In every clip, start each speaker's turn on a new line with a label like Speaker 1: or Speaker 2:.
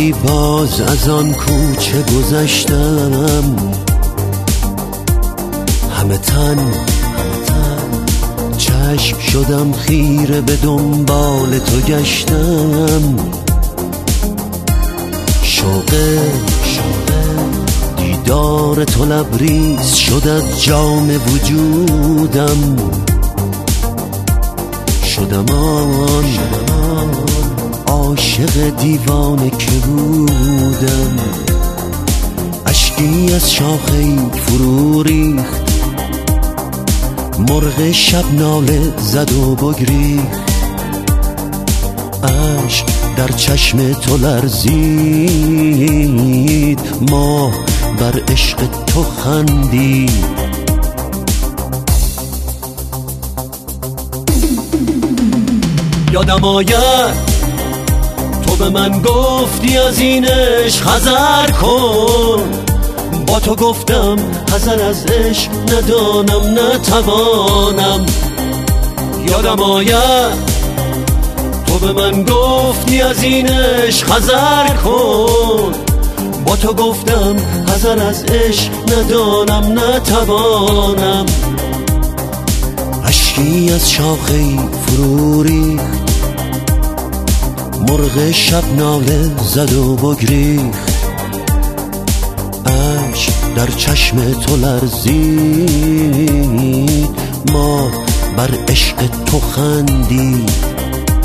Speaker 1: شبی باز از آن کوچه گذشتم، همه تن چشم شدم خیره به دنبال تو گشتم. شوق دیدار تو لبریز شد از جام وجودم، شدم آن عاشق دیوانه که بودم. اشکی از شاخه فرو ریخت، مرغ شب ناله زد و بگریخت. اشک در چشم تو لرزید، ماه بر عشق تو خندید. یادم آید تو به من گفتی از این عشق حذر کن، با تو گفتم حذر از عشق ندانم نتوانم. یادم آید تو به من گفتی از این عشق حذر کن، با تو گفتم حذر از عشق ندانم نتوانم. اشکی از شاخه فرو ریخت، مرغ شب ناله زد و بگریخت. اشک در چشم تو لرزید، ما بر عشق تو خندید.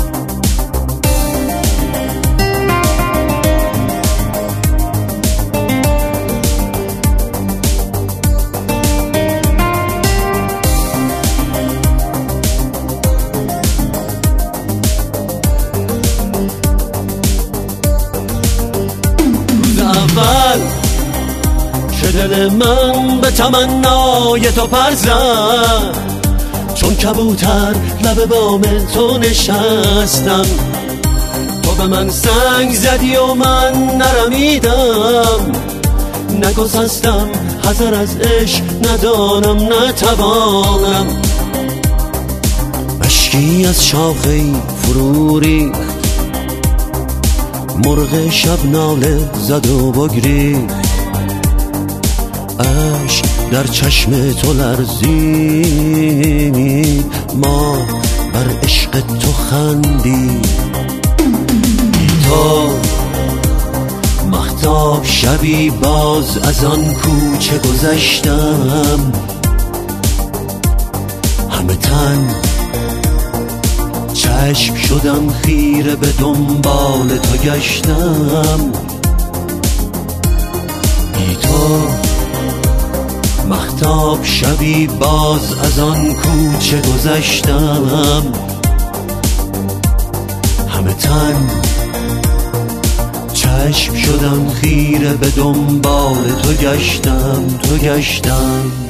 Speaker 1: اول که دل من به تمنای تو پر زد، چون کبوتر لب بام تو نشستم. تو به من سنگ زدی و من نرمیدم، نگسستم حذر از عشق ندانم نتوانم. اشکی از شاخه فرو ریخت، مرغ شب ناله زد و بگریخت. اشک در چشم تو لرزید، ما بر عشق تو خندید. بی تو مهتاب شبی باز از آن کوچه گذشتم، همه تن چشم شدم خیره به دنبال تو گشتم. بی تو مهتاب شبی باز از آن کوچه گذشتم، همه تن چشم شدم خیره به دنبال تو گشتم.